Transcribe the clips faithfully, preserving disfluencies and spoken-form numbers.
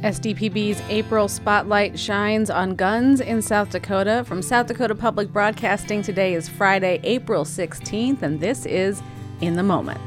S D P B's April Spotlight shines on guns in South Dakota. From South Dakota Public Broadcasting, today is Friday, April sixteenth, and this is In the Moment.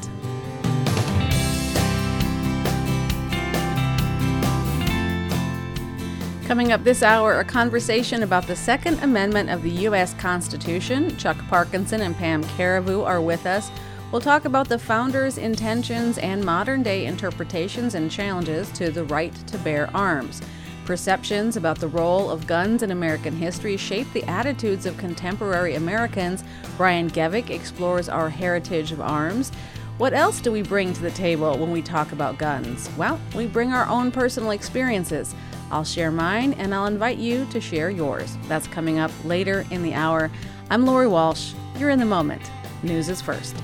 Coming up this hour, a conversation about the Second Amendment of the U S Constitution. Chuck Parkinson and Pam Caribou are with us. We'll talk about the founders' intentions and modern-day interpretations and challenges to the right to bear arms. Perceptions about the role of guns in American history shape the attitudes of contemporary Americans. Brian Gevick explores our heritage of arms. What else do we bring to the table when we talk about guns? Well, we bring our own personal experiences. I'll share mine, and I'll invite you to share yours. That's coming up later in the hour. I'm Lori Walsh. You're in the moment. News is first.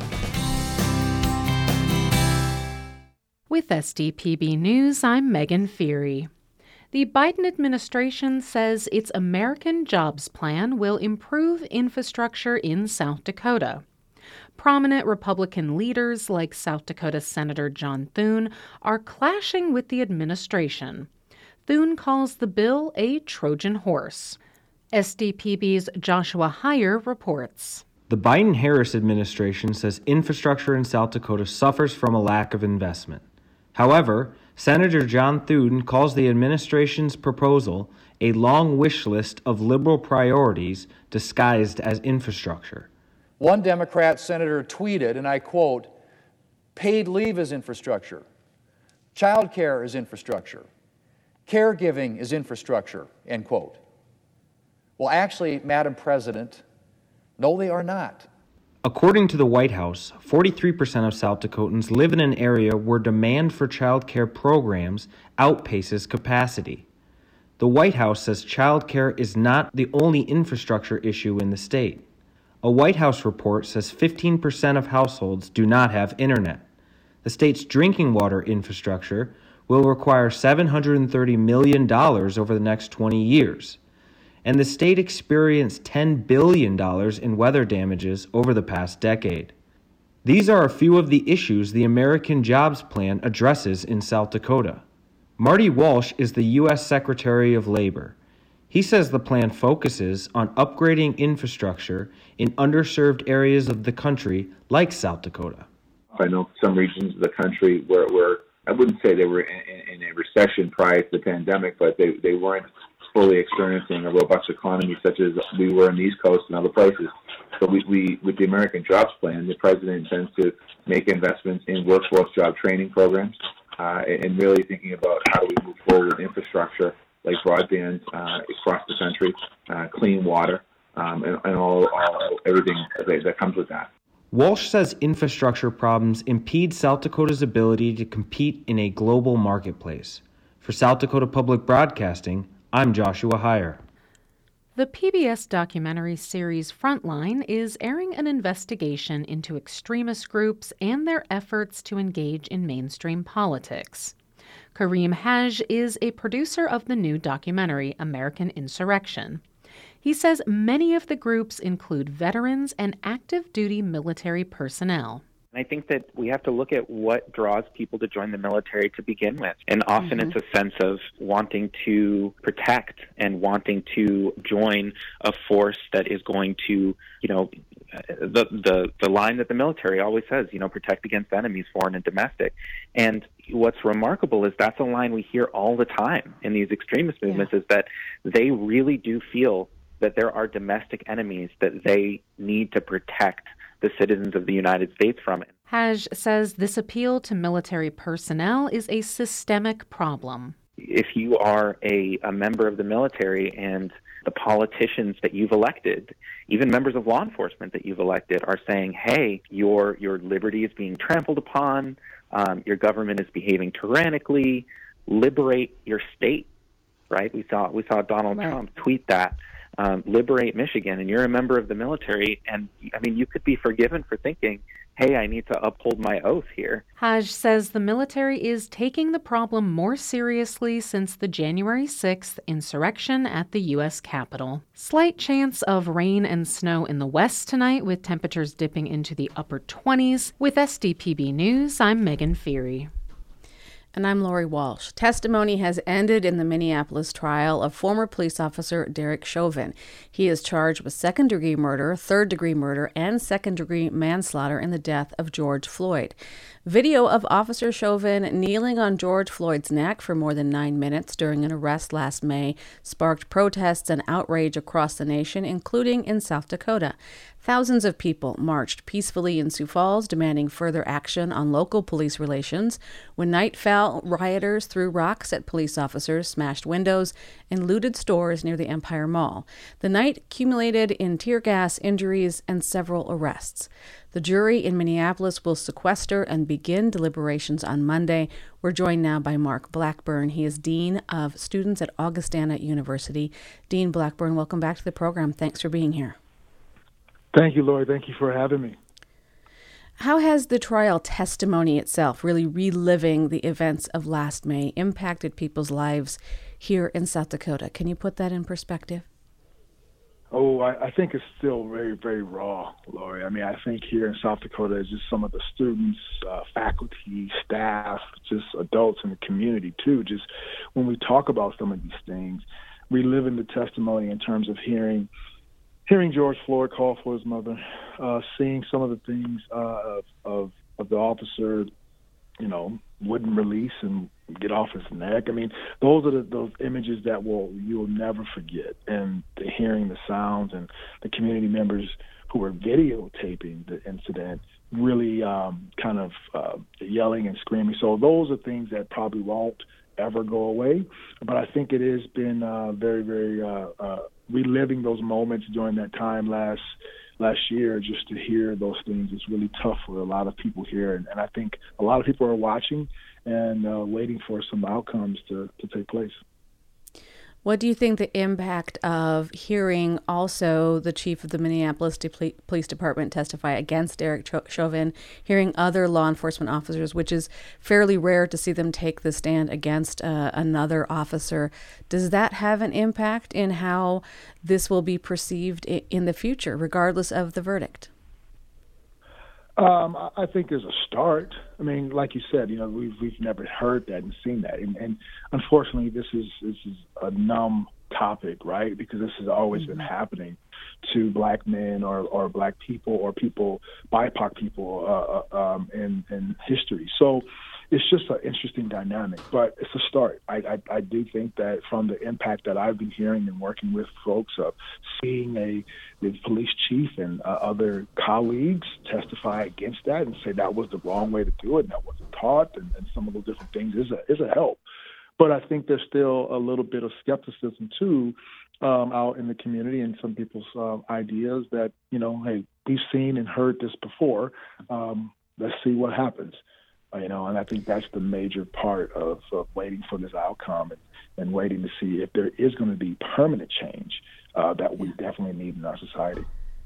With S D P B News, I'm Megan Feary. The Biden administration says its American Jobs Plan will improve infrastructure in South Dakota. Prominent Republican leaders like South Dakota Senator John Thune are clashing with the administration. Thune calls the bill a Trojan horse. S D P B's Joshua Heyer reports. The Biden-Harris administration says infrastructure in South Dakota suffers from a lack of investment. However, Senator John Thune calls the administration's proposal a long wish list of liberal priorities disguised as infrastructure. One Democrat senator tweeted, and I quote, "Paid leave is infrastructure. Child care is infrastructure. Caregiving is infrastructure," end quote. Well, actually, Madam President, no, they are not. According to the White House, forty-three percent of South Dakotans live in an area where demand for child care programs outpaces capacity. The White House says child care is not the only infrastructure issue in the state. A White House report says fifteen percent of households do not have internet. The state's drinking water infrastructure will require seven hundred thirty million dollars over the next twenty years. And the state experienced ten billion dollars in weather damages over the past decade. These are a few of the issues the American Jobs Plan addresses in South Dakota. Marty Walsh is the U S Secretary of Labor. He says the plan focuses on upgrading infrastructure in underserved areas of the country like South Dakota. I know some regions of the country where, where I wouldn't say they were in, in a recession prior to the pandemic, but they, they weren't fully experiencing a robust economy such as we were on the East Coast and other places. So we, we, with the American Jobs Plan, the president intends to make investments in workforce job training programs uh, and really thinking about how do we move forward with infrastructure like broadband uh, across the country, uh, clean water, um, and, and all, all everything that, that comes with that. Walsh says infrastructure problems impede South Dakota's ability to compete in a global marketplace. For South Dakota Public Broadcasting, I'm Joshua Heyer. The P B S documentary series Frontline is airing an investigation into extremist groups and their efforts to engage in mainstream politics. Kareem Haj is a producer of the new documentary American Insurrection. He says many of the groups include veterans and active duty military personnel. I think that we have to look at what draws people to join the military to begin with. And often mm-hmm. it's a sense of wanting to protect and wanting to join a force that is going to, you know, the the the line that the military always says, you know, protect against enemies, foreign and domestic. And what's remarkable is that's a line we hear all the time in these extremist movements, yeah. is that they really do feel that there are domestic enemies that they need to protect the citizens of the United States from it. Haj says this appeal to military personnel is a systemic problem. If you are a, a member of the military and the politicians that you've elected, even members of law enforcement that you've elected, are saying, hey, your your liberty is being trampled upon, um, your government is behaving tyrannically, liberate your state, right? We saw we saw Donald right. Trump tweet that. Um, liberate Michigan, and you're a member of the military, and I mean, you could be forgiven for thinking, hey, I need to uphold my oath here. Haj says the military is taking the problem more seriously since the January sixth insurrection at the U S Capitol. Slight chance of rain and snow in the west tonight, with temperatures dipping into the upper twenties. With S D P B News, I'm Megan Feary. And I'm Lori Walsh. Testimony has ended in the Minneapolis trial of former police officer Derek Chauvin. He is charged with second-degree murder, third-degree murder, and second-degree manslaughter in the death of George Floyd. Video of Officer Chauvin kneeling on George Floyd's neck for more than nine minutes during an arrest last May sparked protests and outrage across the nation, including in South Dakota. Thousands of people marched peacefully in Sioux Falls, demanding further action on local police relations. When night fell, rioters threw rocks at police officers, smashed windows, and looted stores near the Empire Mall. The night culminated in tear gas, injuries, and several arrests. The jury in Minneapolis will sequester and begin deliberations on Monday. We're joined now by Mark Blackburn. He is Dean of Students at Augustana University. Dean Blackburn, welcome back to the program. Thanks for being here. Thank you, Lori. Thank you for having me. How has the trial testimony itself, really reliving the events of last May, impacted people's lives here in South Dakota? Can you put that in perspective? Oh, I, I think it's still very, very raw, Lori. I mean, I think here in South Dakota, it's just some of the students, uh, faculty, staff, just adults in the community, too. Just when we talk about some of these things, reliving the testimony in terms of hearing Hearing George Floyd call for his mother, uh, seeing some of the things uh, of, of of the officer, you know, wouldn't release and get off his neck. I mean, those are the, those images that will you will never forget. And the hearing the sounds and the community members who were videotaping the incident really um, kind of uh, yelling and screaming. So those are things that probably won't ever go away. But I think it has been uh, very, very uh, uh, reliving those moments during that time last last year, just to hear those things is really tough for a lot of people here. And, and I think a lot of people are watching and uh, waiting for some outcomes to, to take place. What do you think the impact of hearing also the chief of the Minneapolis De- Police Department testify against Derek Chauvin, hearing other law enforcement officers, which is fairly rare to see them take the stand against uh, another officer, does that have an impact in how this will be perceived in the future, regardless of the verdict? Um, I think there's a start. I mean, like you said, you know, we've we've never heard that and seen that, and, and unfortunately, this is this is a numb topic, right? Because this has always mm-hmm. been happening to black men or, or black people or people, B I P O C people uh, um, in in history. So it's just an interesting dynamic, but it's a start. I, I, I do think that from the impact that I've been hearing and working with folks of seeing a the police chief and uh, other colleagues testify against that and say that was the wrong way to do it and that wasn't taught and, and some of those different things is a, is a help. But I think there's still a little bit of skepticism, too, um, out in the community and some people's uh, ideas that, you know, hey, we've seen and heard this before. Um, let's see what happens. Uh, you know, and I think that's the major part of, of waiting for this outcome and, and waiting to see if there is going to be permanent change uh, that we definitely need in our society.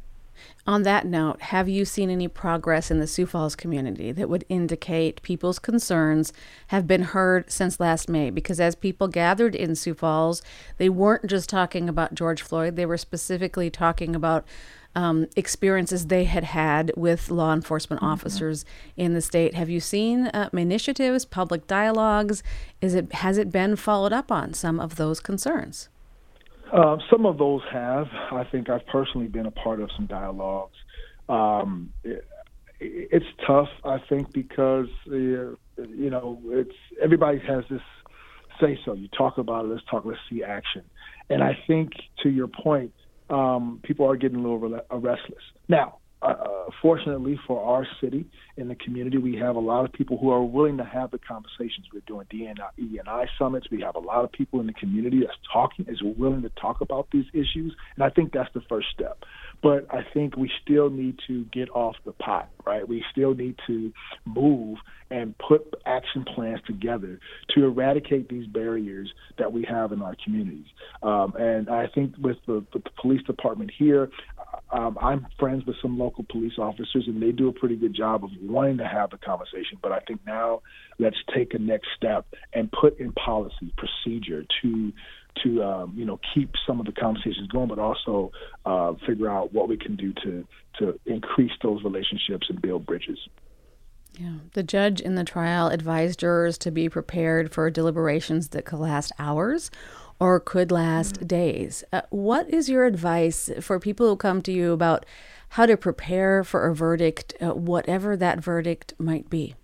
On that note, have you seen any progress in the Sioux Falls community that would indicate people's concerns have been heard since last May? Because as people gathered in Sioux Falls, they weren't just talking about George Floyd. They were specifically talking about um, experiences they had had with law enforcement mm-hmm. officers in the state. Have you seen uh, initiatives, public dialogues? Is it has it been followed up on, some of those concerns? Uh, some of those have. I think I've personally been a part of some dialogues. Um, it, it's tough, I think, because uh, you know it's everybody has this say so. You talk about it. Let's talk. Let's see action. And I think, to your point, um, people are getting a little restless now. Uh, fortunately for our city and the community, we have a lot of people who are willing to have the conversations. We're doing D and I summits. We have a lot of people in the community that's talking, is willing to talk about these issues, and I think that's the first step. But I think we still need to get off the pot, right? We still need to move and put action plans together to eradicate these barriers that we have in our communities. Um, and I think with the, with the police department here, um, I'm friends with some local police officers, and they do a pretty good job of wanting to have the conversation. But I think now let's take a next step and put in policy, procedure to to um, you know keep some of the conversations going, but also uh, figure out what we can do to to increase those relationships and build bridges. Yeah. The judge in the trial advised jurors to be prepared for deliberations that could last hours or could last mm-hmm. days. Uh, what is your advice for people who come to you about how to prepare for a verdict, uh, whatever that verdict might be?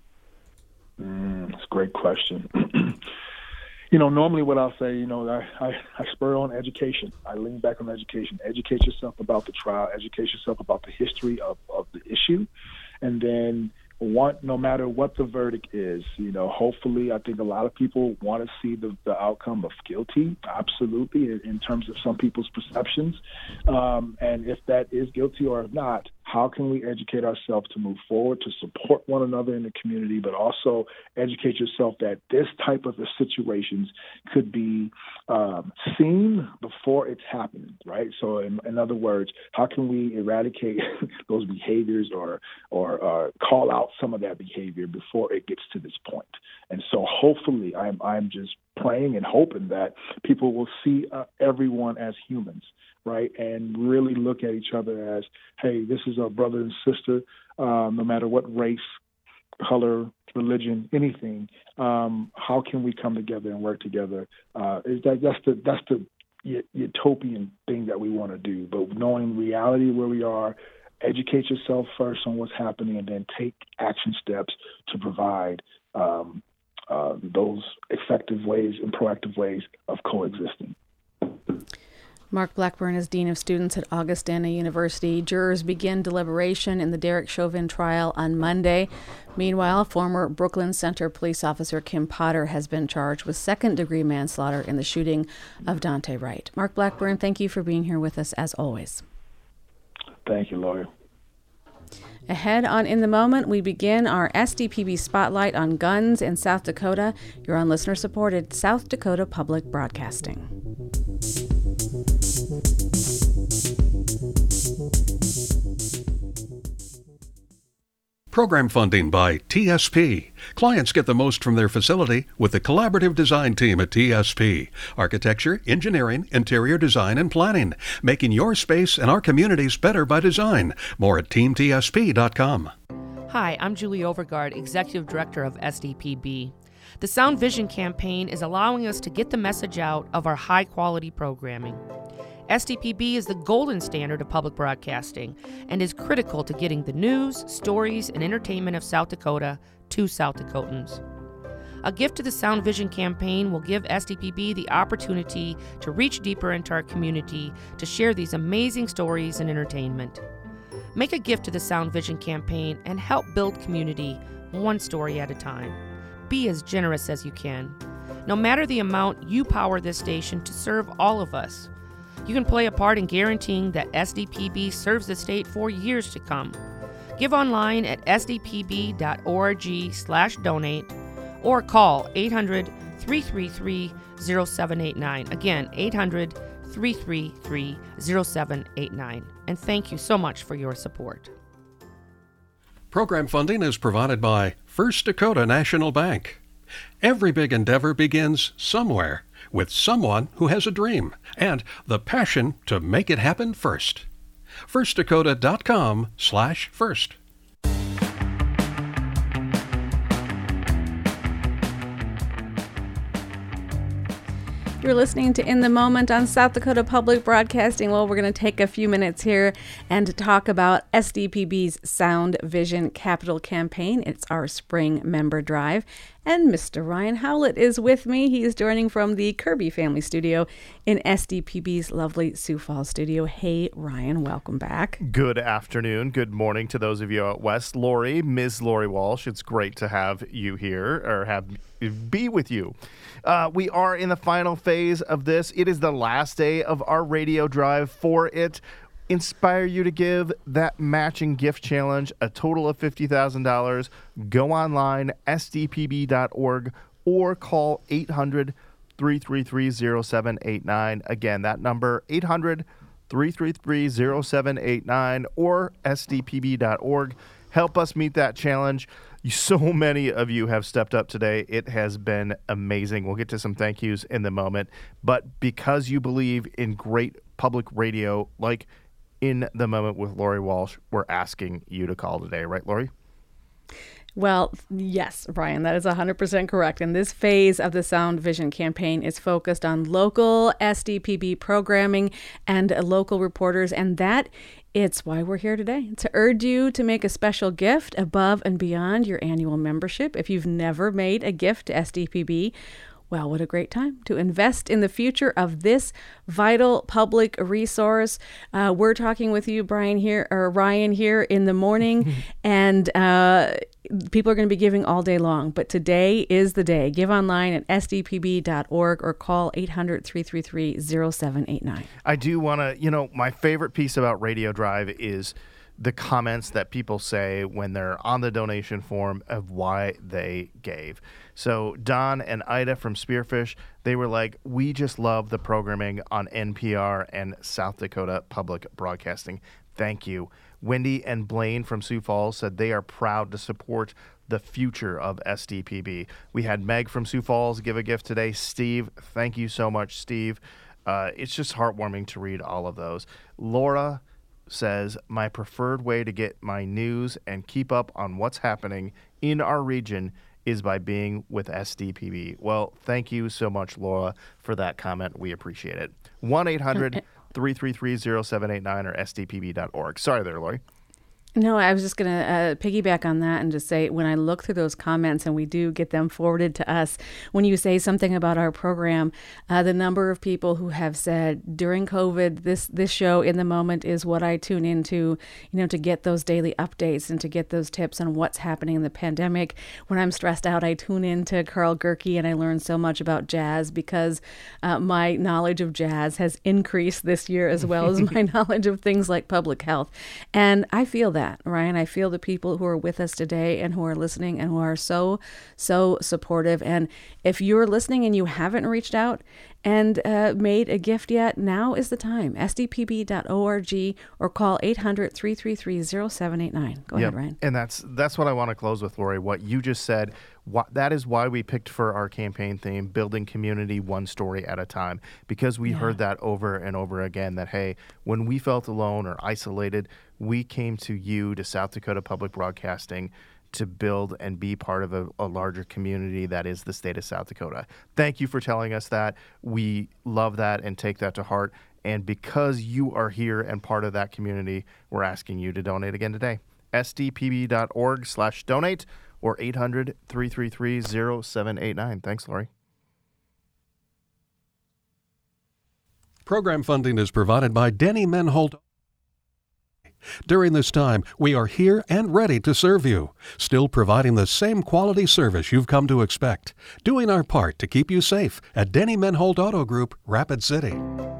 Mm, that's a great question. You know, normally what I'll say, you know, I, I, I spur on education. I lean back on education. Educate yourself about the trial. Educate yourself about the history of, of the issue. And then want, no matter what the verdict is, you know, hopefully I think a lot of people want to see the, the outcome of guilty, absolutely, in, in terms of some people's perceptions. Um, and if that is guilty or not, how can we educate ourselves to move forward, to support one another in the community, but also educate yourself that this type of situations could be um, seen before it's happening, right? So in, in other words, how can we eradicate those behaviors or, or uh, call out some of that behavior before it gets to this point? And so hopefully I'm, I'm just praying and hoping that people will see uh, everyone as humans, right, and really look at each other as, hey, this is our brother and sister, um, no matter what race, color, religion, anything. Um, how can we come together and work together? Uh, is that that's the that's the utopian thing that we want to do. But knowing reality where we are, educate yourself first on what's happening, and then take action steps to provide um, uh, those effective ways and proactive ways of coexisting. Mark Blackburn is Dean of Students at Augustana University. Jurors begin deliberation in the Derek Chauvin trial on Monday. Meanwhile, former Brooklyn Center police officer Kim Potter has been charged with second-degree manslaughter in the shooting of Dante Wright. Mark Blackburn, thank you for being here with us as always. Thank you, Lawyer. Ahead on In the Moment, we begin our S D P B spotlight on guns in South Dakota. You're on listener-supported South Dakota Public Broadcasting. Program funding by T S P. Clients get the most from their facility with the collaborative design team at T S P. Architecture, engineering, interior design, and planning. Making your space and our communities better by design. More at team T S P dot com. Hi, I'm Julie Overgard, Executive Director of S D P B. The Sound Vision campaign is allowing us to get the message out of our high-quality programming. S D P B is the golden standard of public broadcasting and is critical to getting the news, stories, and entertainment of South Dakota to South Dakotans. A gift to the Sound Vision campaign will give S D P B the opportunity to reach deeper into our community to share these amazing stories and entertainment. Make a gift to the Sound Vision campaign and help build community one story at a time. Be as generous as you can. No matter the amount, you power this station to serve all of us. You can play a part in guaranteeing that S D P B serves the state for years to come. Give online at s d p b dot org slash donate or call eight hundred, three three three, zero seven eight nine. Again, eight hundred, three three three, zero seven eight nine. And thank you so much for your support. Program funding is provided by First Dakota National Bank. Every big endeavor begins somewhere, with someone who has a dream and the passion to make it happen first. first dakota dot com slash first. You're listening to In the Moment on South Dakota Public Broadcasting. Well, we're going to take a few minutes here and talk about S D P B's Sound Vision Capital Campaign. It's our spring member drive. And Mister Ryan Howlett is with me. He is joining from the Kirby Family Studio in S D P B's lovely Sioux Falls studio. Hey, Ryan, welcome back. Good afternoon. Good morning to those of you out west. Lori, Miz Lori Walsh, it's great to have you here, or have be with you. Uh, we are in the final phase of this. It is the last day of our radio drive for it. Inspire you to give that matching gift challenge, a total of fifty thousand dollars. Go online, s d p b dot org, or call eight hundred, three three three, zero seven eight nine. Again, that number, eight hundred, three three three, zero seven eight nine, or s d p b dot org. Help us meet that challenge. So many of you have stepped up today. It has been amazing. We'll get to some thank yous in the moment. But because you believe in great public radio like In the Moment with Lori Walsh, we're asking you to call today. Right, Lori? Well, yes, Brian, that is one hundred percent correct. And this phase of the Sound Vision campaign is focused on local S D P B programming and local reporters. And that it's why we're here today, to urge you to make a special gift above and beyond your annual membership. If you've never made a gift to S D P B, well, what a great time to invest in the future of this vital public resource. Uh, we're talking with you, Brian, here, or Ryan, here in the morning, and uh, people are going to be giving all day long. But today is the day. Give online at S D P B dot org or call eight hundred, three three three, zero seven eight nine. I do want to, you know, my favorite piece about Radio Drive is the comments that people say when they're on the donation form of why they gave. So Don and Ida from Spearfish, they were like, we just love the programming on N P R and South Dakota Public Broadcasting. Thank you. Wendy and Blaine from Sioux Falls said they are proud to support the future of S D P B. We had Meg from Sioux Falls give a gift today. Steve, thank you so much, Steve. Uh, it's just heartwarming to read all of those. Laura says, my preferred way to get my news and keep up on what's happening in our region is by being with S D P B. Well, thank you so much, Laura, for that comment. We appreciate it. one eight hundred, three three three, zero seven eight nine or S D P B dot org. Sorry there, Lori. No, I was just going to uh, piggyback on that and just say, when I look through those comments, and we do get them forwarded to us, when you say something about our program, uh, the number of people who have said during COVID, this this show in the moment is what I tune into, you know, to get those daily updates and to get those tips on what's happening in the pandemic. When I'm stressed out, I tune into Carl Gerke, and I learn so much about jazz because uh, my knowledge of jazz has increased this year, as well as my knowledge of things like public health. And I feel that. That, Ryan. I feel the people who are with us today and who are listening and who are so, so supportive. And if you're listening and you haven't reached out and uh, made a gift yet, now is the time. S D P B dot org or call eight hundred, three three three, zero seven eight nine. Go yep. ahead, Ryan. And that's that's what I want to close with, Lori. What you just said, what, that is why we picked for our campaign theme, building community one story at a time, because we yeah. heard that over and over again, that, hey, when we felt alone or isolated, we came to you, to South Dakota Public Broadcasting, to build and be part of a, a larger community that is the state of South Dakota. Thank you for telling us that. We love that and take that to heart. And because you are here and part of that community, we're asking you to donate again today. S D P B dot org slash donate or eight hundred, three three three, zero seven eight nine. Thanks, Lori. Program funding is provided by Denny Menhold. During this time, we are here and ready to serve you, still providing the same quality service you've come to expect, doing our part to keep you safe at Denny Menhold Auto Group, Rapid City.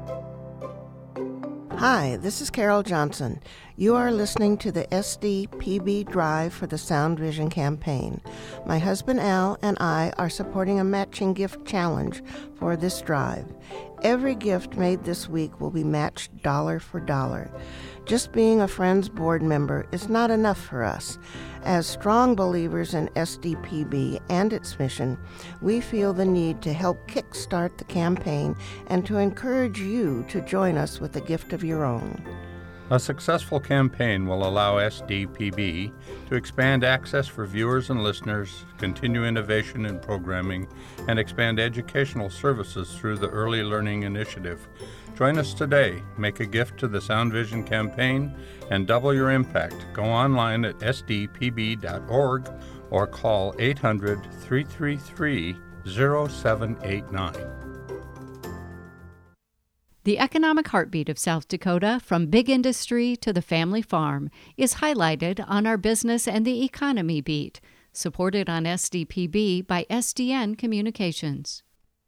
Hi, this is Carol Johnson. You are listening to the S D P B Drive for the Sound Vision campaign. My husband Al and I are supporting a matching gift challenge for this drive. Every gift made this week will be matched dollar for dollar. Just being a Friends board member is not enough for us. As strong believers in S D P B and its mission, we feel the need to help kickstart the campaign and to encourage you to join us with a gift of your own. A successful campaign will allow S D P B to expand access for viewers and listeners, continue innovation in programming, and expand educational services through the Early Learning Initiative. Join us today. Make a gift to the Sound Vision campaign and double your impact. Go online at S D P B dot org or call eight hundred, three three three, zero seven eight nine. The economic heartbeat of South Dakota, from big industry to the family farm, is highlighted on our Business and the Economy Beat, supported on S D P B by S D N Communications.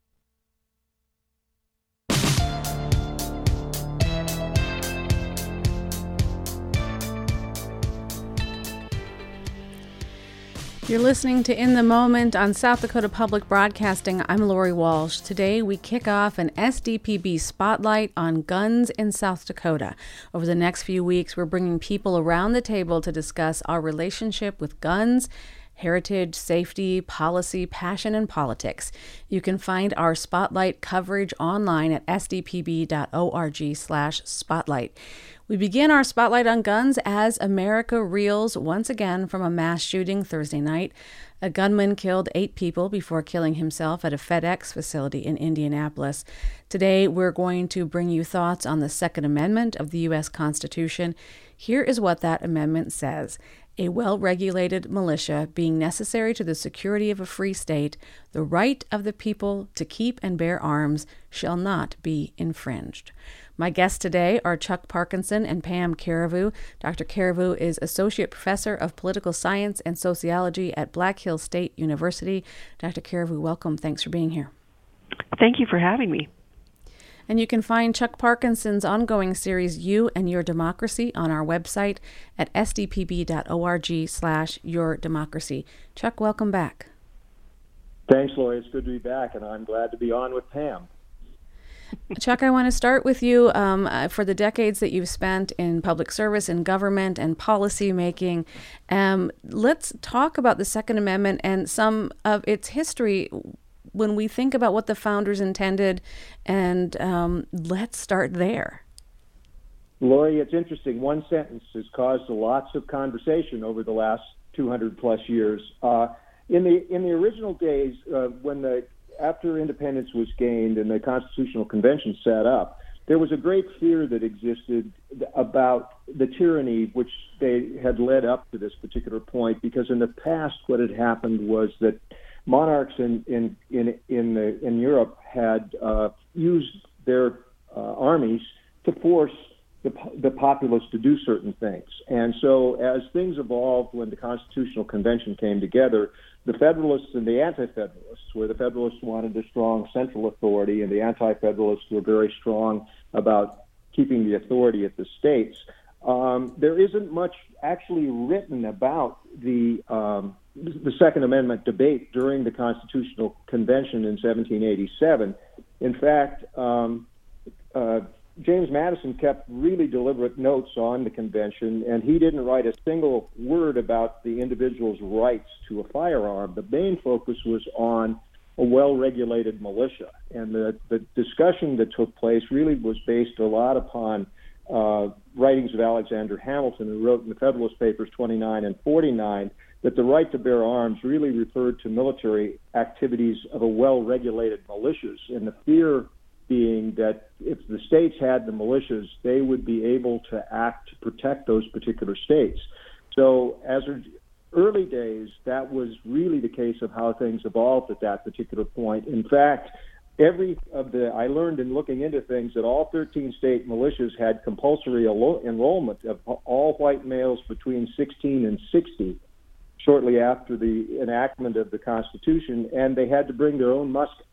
You're listening to In the Moment on South Dakota Public Broadcasting. I'm Lori Walsh. Today we kick off an S D P B spotlight on guns in South Dakota. Over the next few weeks, we're bringing people around the table to discuss our relationship with guns heritage, safety, policy, passion, and politics. You can find our Spotlight coverage online at s d p b dot org slash spotlight. We begin our Spotlight on Guns as America reels once again from a mass shooting Thursday night. A gunman killed eight people before killing himself at a FedEx facility in Indianapolis. Today, we're going to bring you thoughts on the Second Amendment of the U S Constitution. Here is what that amendment says. A well-regulated militia being necessary to the security of a free state, the right of the people to keep and bear arms shall not be infringed. My guests today are Chuck Parkinson and Pam Carriveau. Doctor Carriveau is Associate Professor of Political Science and Sociology at Black Hills State University. Doctor Carriveau, welcome. Thanks for being here. Thank you for having me. And you can find Chuck Parkinson's ongoing series, You and Your Democracy, on our website at s d p b dot org slash your democracy. Chuck, welcome back. Thanks, Lori. It's good to be back, and I'm glad to be on with Pam. Chuck, I want to start with you. Um, uh, for the decades that you've spent in public service, in government, and policy making, um, let's talk about the Second Amendment and some of its history when we think about what the founders intended, and um, let's start there. Lori, it's interesting. One sentence has caused lots of conversation over the last two hundred plus years. Uh, in the in the original days, uh, when the after independence was gained and the Constitutional Convention set up, there was a great fear that existed about the tyranny which they had led up to this particular point, because in the past what had happened was that monarchs in in in in, the, in Europe had uh, used their uh, armies to force the, the populace to do certain things. And so as things evolved when the Constitutional Convention came together, the Federalists and the Anti-Federalists, where the Federalists wanted a strong central authority and the Anti-Federalists were very strong about keeping the authority at the states, um, there isn't much actually written about the um, the Second Amendment debate during the Constitutional Convention in seventeen eighty-seven. In fact, um, uh, James Madison kept really deliberate notes on the convention, and he didn't write a single word about the individual's rights to a firearm. The main focus was on a well-regulated militia, and the, the discussion that took place really was based a lot upon uh, writings of Alexander Hamilton, who wrote in the Federalist Papers twenty-nine and forty-nine that the right to bear arms really referred to military activities of a well-regulated militias, and the fear being that if the states had the militias, they would be able to act to protect those particular states. So as early days, that was really the case of how things evolved at that particular point. In fact, every of the, I learned in looking into things that all thirteen state militias had compulsory enrollment of all white males between sixteen and sixty shortly after the enactment of the Constitution, and they had to bring their own musket.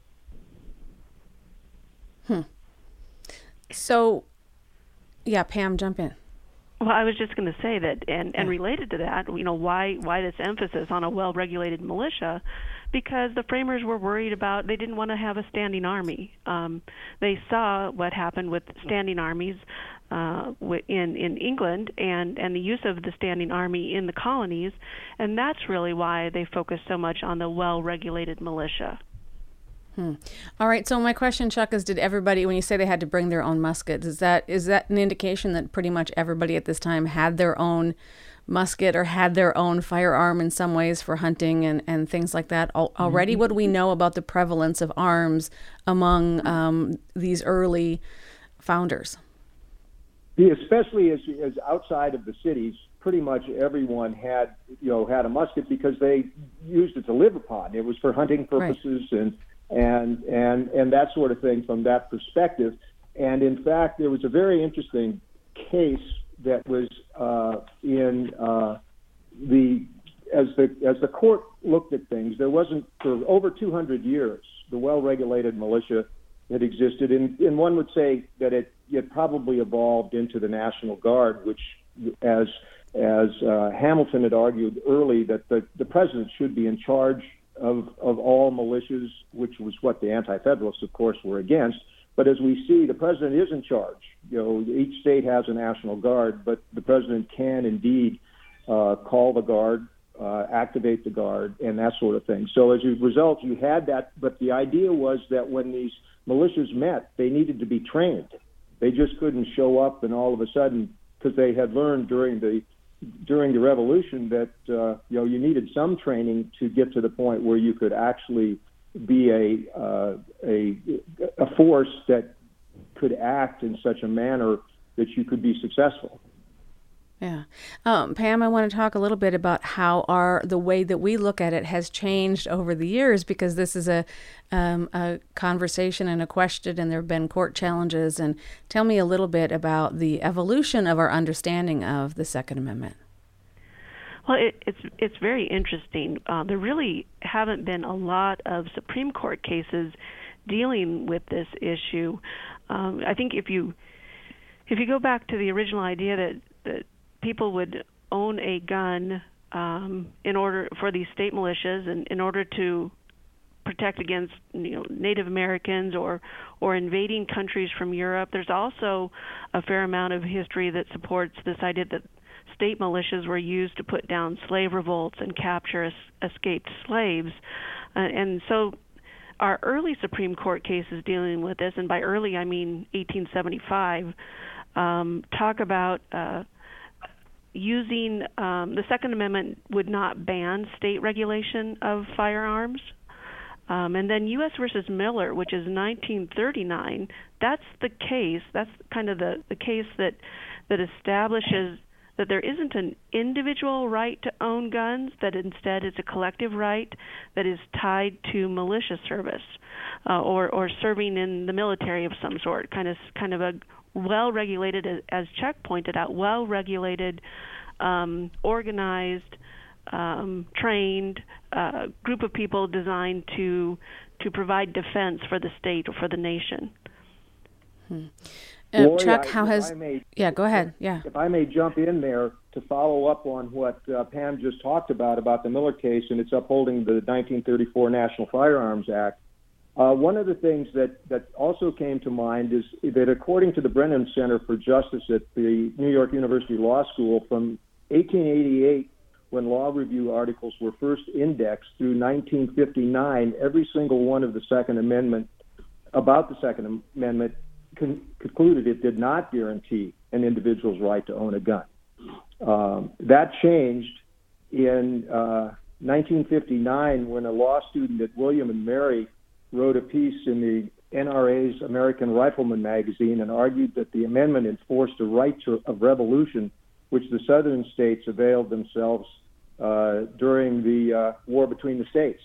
Hmm. So, yeah, Pam, jump in. Well, I was just going to say that, and, and related to that, you know, why why this emphasis on a well-regulated militia? Because the framers were worried about, they didn't want to have a standing army. Um, they saw what happened with standing armies uh, in in England and, and the use of the standing army in the colonies, and that's really why they focused so much on the well-regulated militia. Hmm. All right. So my question, Chuck, is: did everybody, when you say they had to bring their own muskets, is that is that an indication that pretty much everybody at this time had their own musket or had their own firearm in some ways for hunting and, and things like that Al- already? Mm-hmm. What do we know about the prevalence of arms among um, these early founders? Yeah, especially as, as outside of the cities, pretty much everyone had you know had a musket because they used it to live upon. It was for hunting purposes right. and. and and and that sort of thing from that perspective. And in fact, there was a very interesting case that was uh, in uh, the as the as the court looked at things. There wasn't for over two hundred years the well-regulated militia that existed, and, and one would say that it it probably evolved into the National Guard, which as as uh, Hamilton had argued early that the the president should be in charge of of all militias, which was what the Anti-Federalists, of course, were against. But as we see, the president is in charge. You know, each state has a National Guard, but the president can indeed uh, call the Guard uh, activate the Guard, and that sort of thing. So as a result, you had that, but the idea was that when these militias met, they needed to be trained. They just couldn't show up and all of a sudden, because they had learned during the during the revolution that uh, you know you needed some training to get to the point where you could actually be a uh, a a force that could act in such a manner that you could be successful. Yeah. Um, Pam, I want to talk a little bit about how our the way that we look at it has changed over the years, because this is a, um, a conversation and a question, and there have been court challenges. And tell me a little bit about the evolution of our understanding of the Second Amendment. Well, it, it's it's very interesting. Uh, there really haven't been a lot of Supreme Court cases dealing with this issue. Um, I think if you if you go back to the original idea that, that people would own a gun um, in order for these state militias, and in order to protect against you know Native Americans or or invading countries from Europe. There's also a fair amount of history that supports this idea that state militias were used to put down slave revolts and capture es- escaped slaves, uh, and so our early Supreme Court cases dealing with this, and by early I mean eighteen seventy-five, um, talk about uh, using um, the Second Amendment would not ban state regulation of firearms. Um, and then U S versus Miller, which is nineteen thirty-nine, that's the case, that's kind of the, the case that that establishes that there isn't an individual right to own guns, that instead it's a collective right that is tied to militia service uh, or, or serving in the military of some sort, kind of kind of a well-regulated, as Chuck pointed out, well-regulated, um, organized, um, trained uh, group of people designed to to provide defense for the state or for the nation. Hmm. Uh, Lori, Chuck, I, how has... may, yeah, go ahead. Yeah. If I may jump in there to follow up on what uh, Pam just talked about, about the Miller case, and it's upholding the nineteen thirty-four National Firearms Act. Uh, one of the things that, that also came to mind is that according to the Brennan Center for Justice at the New York University Law School, from eighteen eighty-eight, when law review articles were first indexed, through nineteen fifty-nine, every single one of the Second Amendment, about the Second Amendment, con- concluded it did not guarantee an individual's right to own a gun. Um, that changed in uh, nineteen fifty-nine when a law student at William and Mary wrote a piece in the N R A's American Rifleman magazine and argued that the amendment enforced a right to, of revolution, which the southern states availed themselves uh, during the uh, war between the states.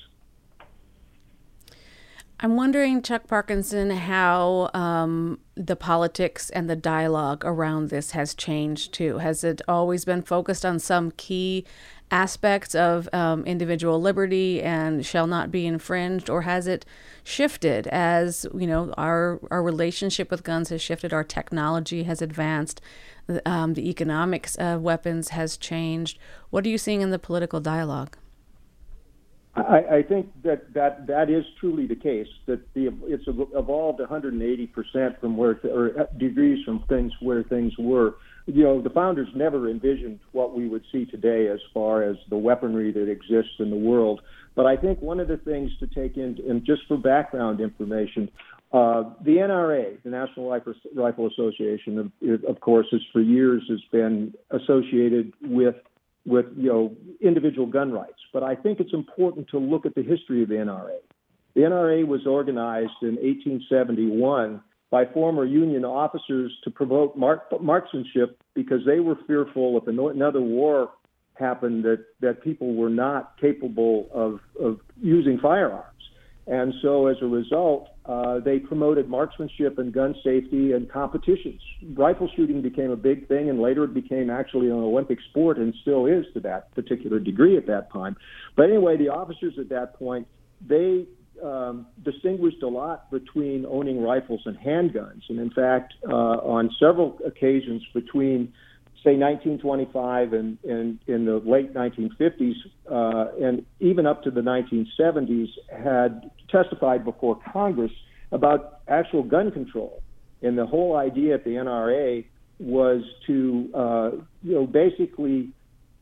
I'm wondering, Chuck Parkinson, how um, the politics and the dialogue around this has changed too. Has it always been focused on some key aspects of um, individual liberty and shall not be infringed, or has it shifted as, you know, our our relationship with guns has shifted, our technology has advanced, um, the economics of weapons has changed? What are you seeing in the political dialogue? I, I think that, that that is truly the case, that the it's evolved one hundred eighty percent from where, or degrees from things where things were. You know, the founders never envisioned what we would see today as far as the weaponry that exists in the world. But I think one of the things to take in, and just for background information, uh, the N R A, the National Rifle Association, of, of course, has for years has been associated with with, you know, individual gun rights. But I think it's important to look at the history of the N R A. The N R A was organized in eighteen seventy-one by former Union officers to promote mark- marksmanship because they were fearful if another war happened that, that people were not capable of, of using firearms. And so as a result, uh, they promoted marksmanship and gun safety and competitions. Rifle shooting became a big thing, and later it became actually an Olympic sport and still is to that particular degree at that time. But anyway, the officers at that point, they um, distinguished a lot between owning rifles and handguns. And in fact, uh, on several occasions between say nineteen twenty-five and, and in the late nineteen fifties uh, and even up to the nineteen seventies had testified before Congress about actual gun control. And the whole idea at the N R A was to, uh, you know, basically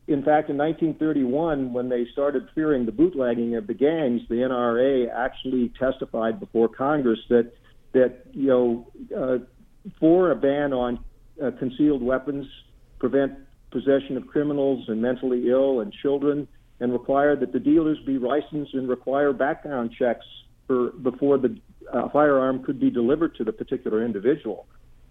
in fact, in nineteen thirty-one, when they started fearing the bootlegging of the gangs, the N R A actually testified before Congress that that you know uh, for a ban on uh, concealed weapons, prevent possession of criminals and mentally ill and children, and require that the dealers be licensed and require background checks for before the uh, firearm could be delivered to the particular individual.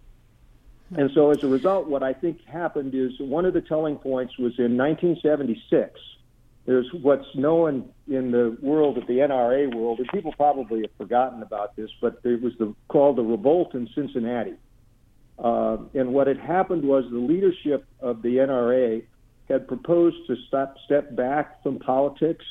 And so as a result, what I think happened is one of the telling points was in nineteen seventy-six. There's what's known in the world, of the N R A world, and people probably have forgotten about this, but it was the, called the Revolt in Cincinnati. Uh, and what had happened was the leadership of the N R A had proposed to stop, step back from politics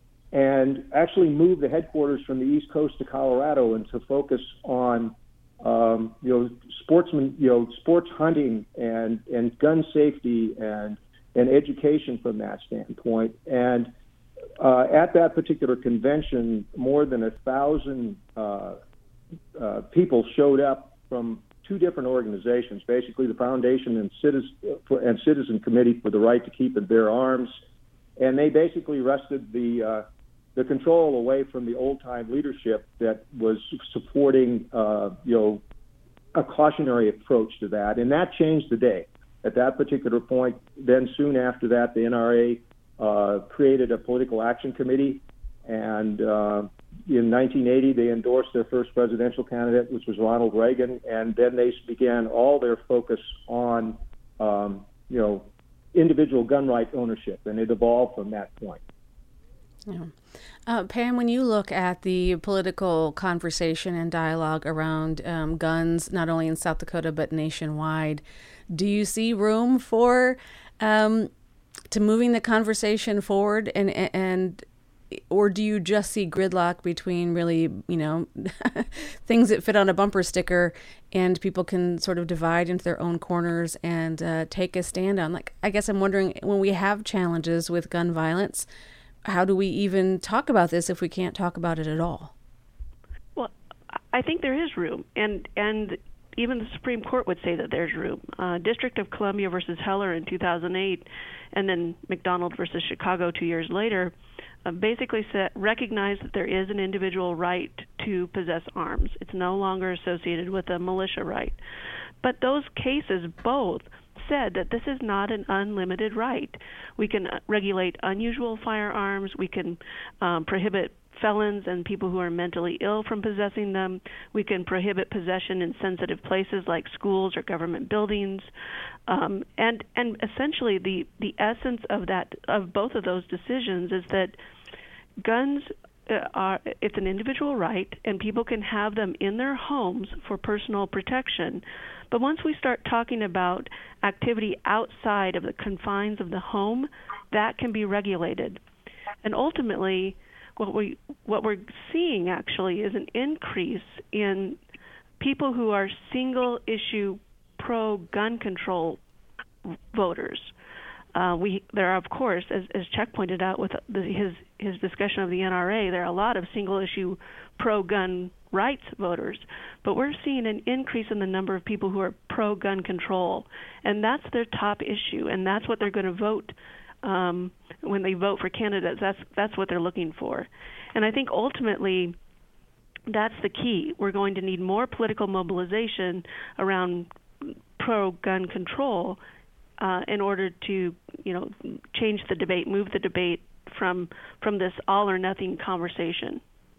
and actually move the headquarters from the East Coast to Colorado and to focus on Um, you know, sportsman, you know, sports hunting and, and gun safety and, and education from that standpoint. And uh, at that particular convention, more than a thousand uh, uh, people showed up from two different organizations, basically the Foundation and Citizen, and Citizen Committee for the Right to Keep and Bear Arms. And they basically wrested the uh, the control away from the old-time leadership that was supporting, uh, you know, a cautionary approach to that. And that changed the day. At that particular point, then soon after that, the N R A uh, created a political action committee. And uh, in nineteen eighty, they endorsed their first presidential candidate, which was Ronald Reagan. And then they began all their focus on, um, you know, individual gun right ownership. And it evolved from that point. Yeah. Uh, Pam, when you look at the political conversation and dialogue around um, guns, not only in South Dakota but nationwide, do you see room for um, to moving the conversation forward, and and or do you just see gridlock between really, you know, things that fit on a bumper sticker, and people can sort of divide into their own corners and uh, take a stand on? Like, I guess I'm wondering, when we have challenges with gun violence, how do we even talk about this if we can't talk about it at all? Well, I think there is room, and and even the Supreme Court would say that there's room. Uh, District of Columbia versus Heller in two thousand eight, and then McDonald versus Chicago two years later, uh, basically said, recognized that there is an individual right to possess arms. It's no longer associated with a militia right. But those cases both said that this is not an unlimited right. We can regulate unusual firearms. We can um, prohibit felons and people who are mentally ill from possessing them. We can prohibit possession in sensitive places like schools or government buildings. Um, and and essentially the, the essence of that, of both of those decisions, is that guns uh, are, it's an individual right, and people can have them in their homes for personal protection. But once we start talking about activity outside of the confines of the home, that can be regulated. And ultimately, what we what we're seeing actually is an increase in people who are single issue pro gun control voters. Uh, we there are, of course, as, as Chuck pointed out with the, his his discussion of the N R A, there are a lot of single issue pro gun rights voters, but we're seeing an increase in the number of people who are pro-gun control, and that's their top issue, and that's what they're going to vote um, when they vote for candidates. That's that's what they're looking for, and I think ultimately that's the key. We're going to need more political mobilization around pro-gun control uh, in order to, you know, change the debate, move the debate from from this all or nothing conversation.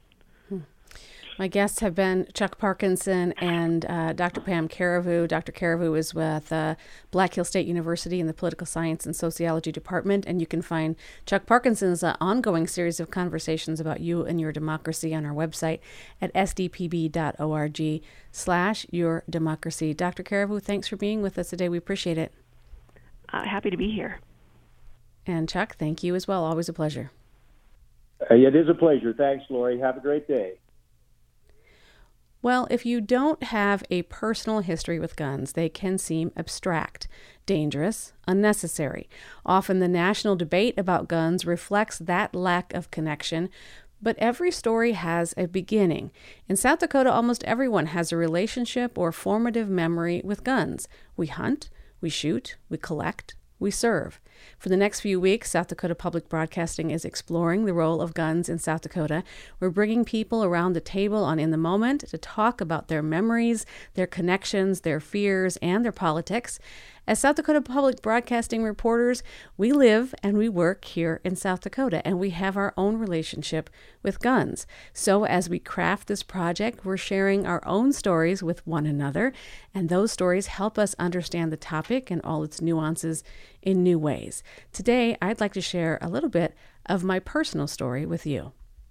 My guests have been Chuck Parkinson and uh, Doctor Pam Carriveau. Doctor Carriveau is with uh, Black Hill State University in the Political Science and Sociology Department, and you can find Chuck Parkinson's uh, ongoing series of conversations about you and your democracy on our website at s d p b dot org slash your democracy. Doctor Carriveau, thanks for being with us today. We appreciate it. Uh, happy to be here. And Chuck, thank you as well. Always a pleasure. Uh, it is a pleasure. Thanks, Lori. Have a great day. Well, if you don't have a personal history with guns, they can seem abstract, dangerous, unnecessary. Often the national debate about guns reflects that lack of connection, but every story has a beginning. In South Dakota, almost everyone has a relationship or formative memory with guns. We hunt, we shoot, we collect, we serve. For the next few weeks, South Dakota Public Broadcasting is exploring the role of guns in South Dakota. We're bringing people around the table on In the Moment to talk about their memories, their connections, their fears, and their politics. As South Dakota Public Broadcasting reporters, we live and we work here in South Dakota, and we have our own relationship with guns. So as we craft this project, we're sharing our own stories with one another, and those stories help us understand the topic and all its nuances in new ways. Today, I'd like to share a little bit of my personal story with you.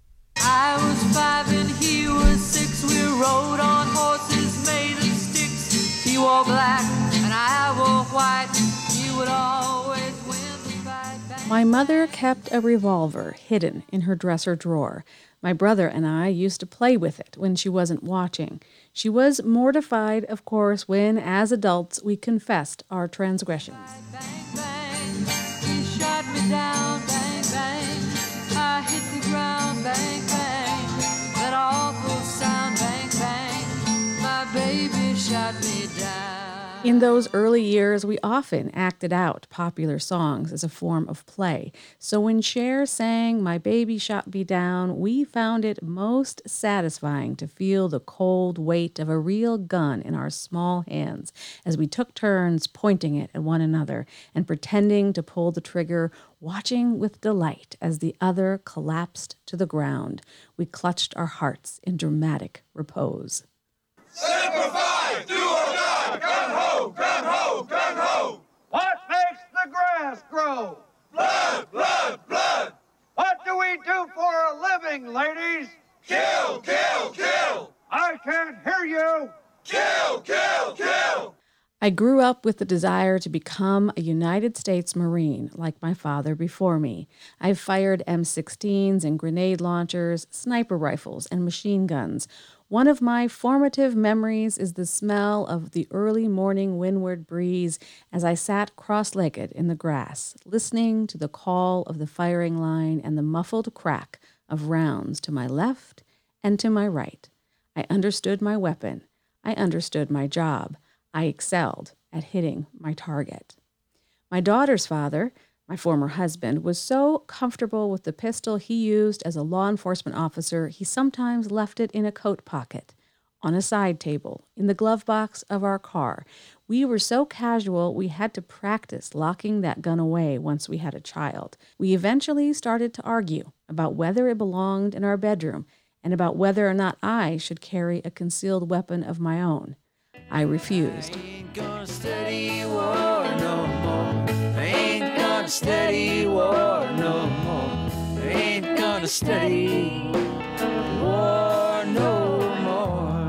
I was five and he was six. We rode on horses made of sticks. He wore black and I wore white. He would always win the fight. My mother kept a revolver hidden in her dresser drawer. My brother and I used to play with it when she wasn't watching. She was mortified, of course, when, as adults, we confessed our transgressions. Bang, bang. He shot me down. Bang, bang. I hit the ground. Bang, bang. That awful sound. Bang, bang. My baby shot me down. In those early years, we often acted out popular songs as a form of play. So when Cher sang "My Baby Shot Me Down," we found it most satisfying to feel the cold weight of a real gun in our small hands as we took turns pointing it at one another and pretending to pull the trigger, watching with delight as the other collapsed to the ground. We clutched our hearts in dramatic repose. Semper Fi, do or die, gun ho, gun ho, gun ho. What makes the grass grow? Blood, blood, blood. What do we do for a living, ladies? Kill, kill, kill. I can't hear you. Kill, kill, kill. I grew up with the desire to become a United States Marine, like my father before me. I've fired M sixteens and grenade launchers, sniper rifles, and machine guns. One of my formative memories is the smell of the early morning windward breeze as I sat cross-legged in the grass, listening to the call of the firing line and the muffled crack of rounds to my left and to my right. I understood my weapon. I understood my job. I excelled at hitting my target. My daughter's father, my former husband, was so comfortable with the pistol he used as a law enforcement officer, he sometimes left it in a coat pocket, on a side table, in the glove box of our car. We were so casual, we had to practice locking that gun away once we had a child. We eventually started to argue about whether it belonged in our bedroom and about whether or not I should carry a concealed weapon of my own. I refused. Steady war no more. Ain't gonna steady war no more. Ain't gonna steady war no more.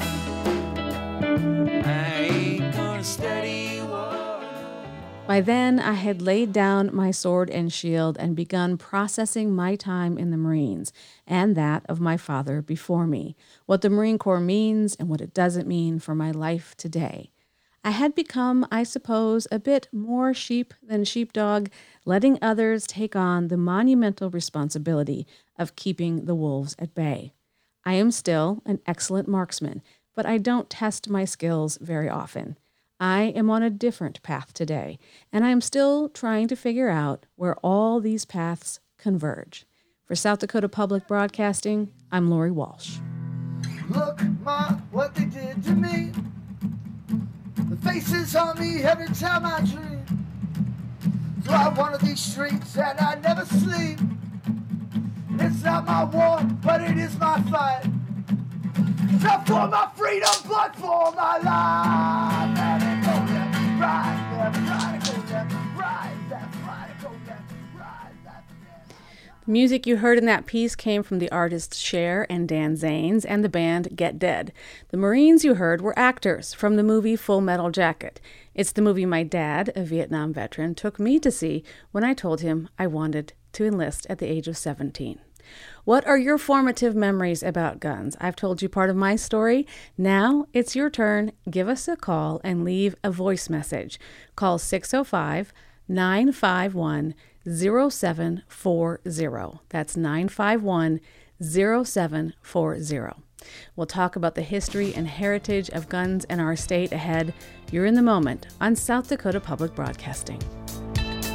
I ain't gonna steady war. By then, I had laid down my sword and shield and begun processing my time in the Marines and that of my father before me, what the Marine Corps means and what it doesn't mean for my life today. I had become, I suppose, a bit more sheep than sheepdog, letting others take on the monumental responsibility of keeping the wolves at bay. I am still an excellent marksman, but I don't test my skills very often. I am on a different path today, and I am still trying to figure out where all these paths converge. For South Dakota Public Broadcasting, I'm Lori Walsh. Look, Ma, what they did to me. The faces on me every time I dream. So I wander these streets and I never sleep. It's not my war, but it is my fight. Blood for my freedom, blood for my life. Let it go left, right, left, right, go left, right, left, right, go left, right, left, left. The music you heard in that piece came from the artists Cher and Dan Zanes and the band Get Dead. The Marines you heard were actors from the movie Full Metal Jacket. It's the movie my dad, a Vietnam veteran, took me to see when I told him I wanted to enlist at the age of seventeen. What are your formative memories about guns? I've told you part of my story. Now it's your turn. Give us a call and leave a voice message. Call six oh five, nine five one, oh seven four oh. That's nine five one, oh seven four oh. We'll talk about the history and heritage of guns in our state ahead. You're in the moment on South Dakota Public Broadcasting.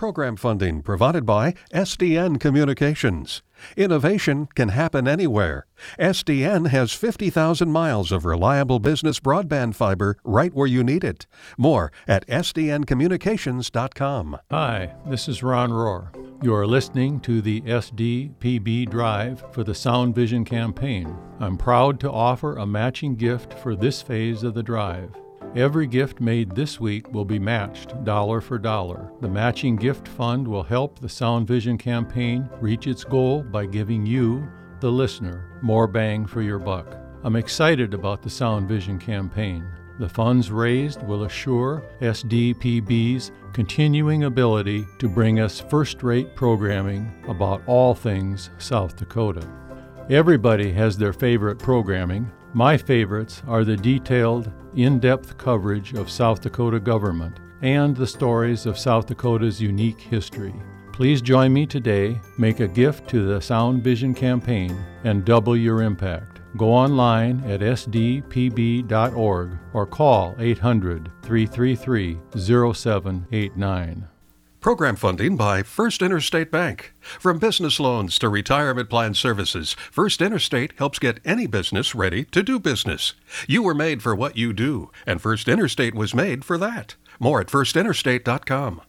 Program funding provided by S D N Communications. Innovation can happen anywhere. S D N has fifty thousand miles of reliable business broadband fiber right where you need it. More at S D N communications dot com. Hi, this is Ron Rohr. You are listening to the S D P B Drive for the Sound Vision campaign. I'm proud to offer a matching gift for this phase of the drive. Every gift made this week will be matched dollar for dollar. The matching gift fund will help the Sound Vision campaign reach its goal by giving you, the listener, more bang for your buck. I'm excited about the Sound Vision campaign. The funds raised will assure S D P B's continuing ability to bring us first-rate programming about all things South Dakota. Everybody has their favorite programming. My favorites are the detailed, in-depth coverage of South Dakota government and the stories of South Dakota's unique history. Please join me today, make a gift to the Sound Vision campaign, and double your impact. Go online at S D P B dot org or call eight hundred, three three three, zero seven eight nine. Program funding by First Interstate Bank. From business loans to retirement plan services, First Interstate helps get any business ready to do business. You were made for what you do, and First Interstate was made for that. More at first interstate dot com.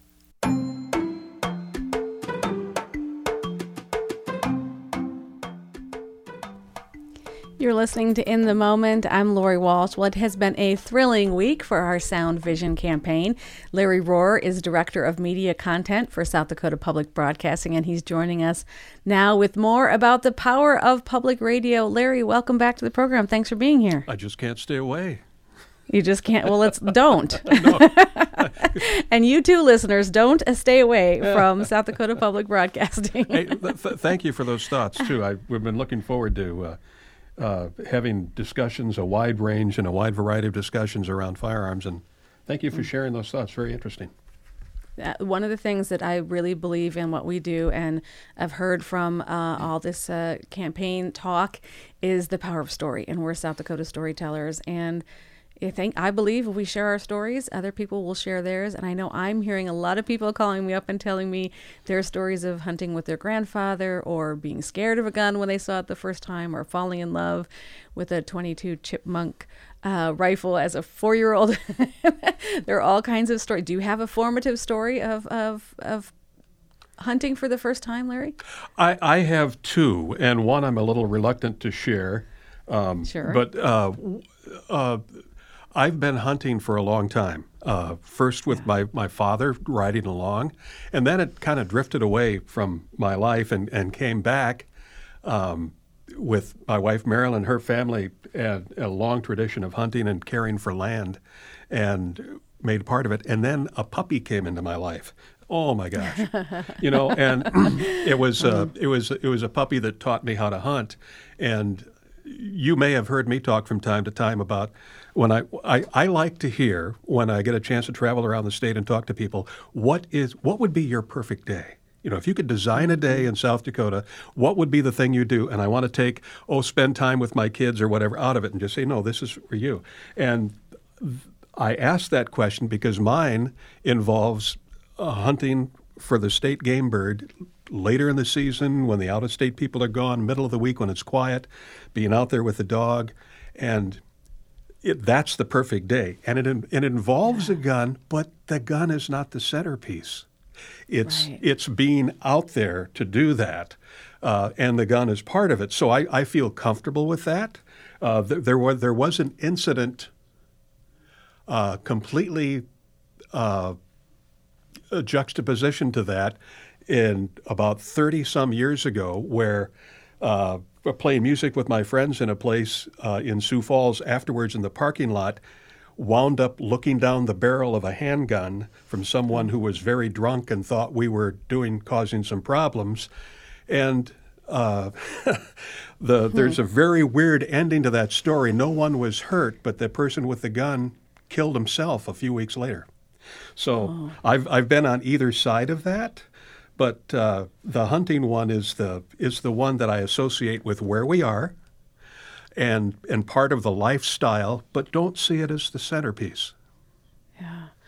You're listening to In the Moment. I'm Lori Walsh. Well, it has been a thrilling week for our Sound Vision campaign. Larry Rohr is Director of Media Content for South Dakota Public Broadcasting, and he's joining us now with more about the power of public radio. Larry, welcome back to the program. Thanks for being here. I just can't stay away. You just can't. Well, let's don't. And you too, listeners, don't stay away from South Dakota Public Broadcasting. Hey, th- th- thank you for those thoughts, too. I, we've been looking forward to uh, Uh, having discussions, a wide range and a wide variety of discussions around firearms. And thank you for sharing those thoughts. Very interesting. Uh, one of the things that I really believe in what we do, and I've heard from uh, all this uh, campaign talk, is the power of story. And we're South Dakota storytellers. And I think, I believe if we share our stories, other people will share theirs. And I know I'm hearing a lot of people calling me up and telling me their stories of hunting with their grandfather, or being scared of a gun when they saw it the first time, or falling in love with a twenty-two Chipmunk uh, rifle as a four-year-old. There are all kinds of stories. Do you have a formative story of, of, of hunting for the first time, Larry? I, I have two, and one I'm a little reluctant to share. Um, sure. But uh, uh, I've been hunting for a long time, uh, first with my, my father riding along, and then it kind of drifted away from my life and, and came back um, with my wife Marilyn. Her family had a long tradition of hunting and caring for land and made part of it. And then a puppy came into my life. Oh my gosh, you know, and it was uh, it was it was a puppy that taught me how to hunt. And you may have heard me talk from time to time about when I, I I like to hear, when I get a chance to travel around the state and talk to people, what is what would be your perfect day? You know, if you could design a day in South Dakota, what would be the thing you do? And I want to take, oh, spend time with my kids or whatever out of it and just say, no, this is for you. And I asked that question because mine involves uh, hunting for the state game bird later in the season when the out-of-state people are gone, middle of the week when it's quiet, being out there with the dog. And it, that's the perfect day. And it, it involves a gun, but the gun is not the centerpiece. It's right. It's being out there to do that, uh, and the gun is part of it. So I, I feel comfortable with that. Uh, th- there was there was an incident, uh, completely uh, a juxtaposition to that, in about thirty some years ago, where uh, playing music with my friends in a place uh, in Sioux Falls. Afterwards, in the parking lot, wound up looking down the barrel of a handgun from someone who was very drunk and thought we were doing causing some problems. And uh, the there's a very weird ending to that story. No one was hurt, but the person with the gun killed himself a few weeks later. So oh. I've I've been on either side of that, but uh, the hunting one is the is the one that I associate with where we are, and and part of the lifestyle, but don't see it as the centerpiece. Yeah.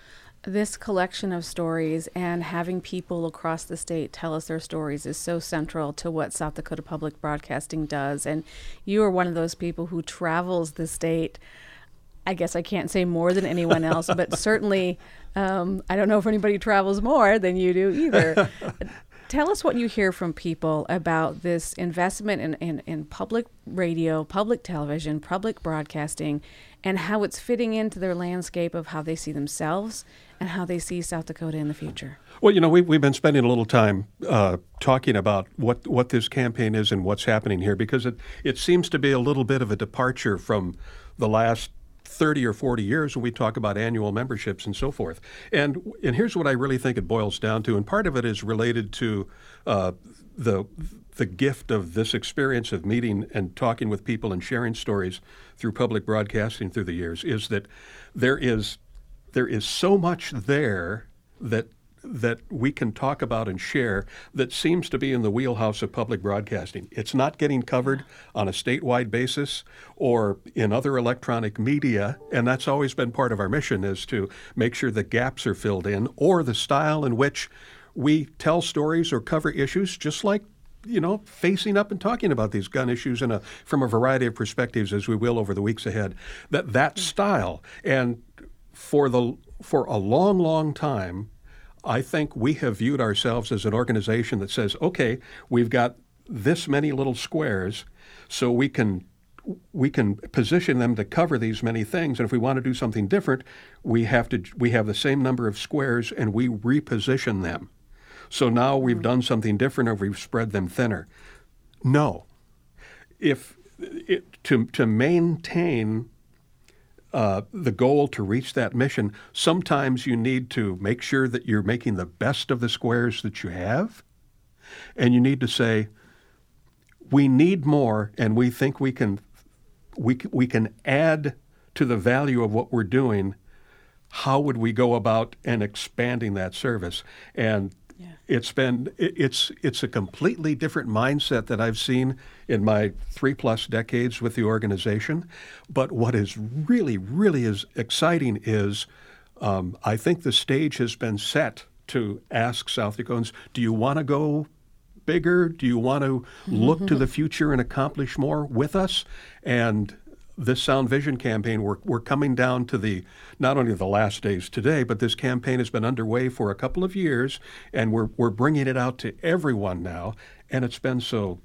This collection of stories and having people across the state tell us their stories is so central to what South Dakota Public Broadcasting does. And you are one of those people who travels the state. I guess I can't say more than anyone else, but certainly um, I don't know if anybody travels more than you do either. Tell us what you hear from people about this investment in, in, in public radio, public television, public broadcasting, and how it's fitting into their landscape of how they see themselves and how they see South Dakota in the future. Well, you know, we, we've been spending a little time uh, talking about what, what this campaign is and what's happening here, because it, it seems to be a little bit of a departure from the last thirty or forty years when we talk about annual memberships and so forth. And and here's what I really think it boils down to, and part of it is related to uh, the the gift of this experience of meeting and talking with people and sharing stories through public broadcasting through the years, is that there is there is so much there that that we can talk about and share that seems to be in the wheelhouse of public broadcasting. It's not getting covered on a statewide basis or in other electronic media, and that's always been part of our mission, is to make sure the gaps are filled in, or the style in which we tell stories or cover issues, just like, you know, facing up and talking about these gun issues in a from a variety of perspectives, as we will over the weeks ahead. That that style, and for the for a long, long time, I think we have viewed ourselves as an organization that says, okay, we've got this many little squares, so we can we can position them to cover these many things. And if we want to do something different, we have to we have the same number of squares and we reposition them. So now we've done something different, or we've spread them thinner. No. If it, to to maintain Uh, the goal to reach that mission, sometimes you need to make sure that you're making the best of the squares that you have, and you need to say, we need more, and we think we can we we can add to the value of what we're doing. How would we go about and expanding that service? And yeah. it's been it, it's it's a completely different mindset that I've seen in my three plus decades with the organization. But what is really, really is exciting is um, I think the stage has been set to ask South Dakotans, do you want to go bigger? Do you want to look to the future and accomplish more with us? And this Sound Vision campaign, we're, we're coming down to the, not only the last days today, but this campaign has been underway for a couple of years, and we're, we're bringing it out to everyone now, and it's been so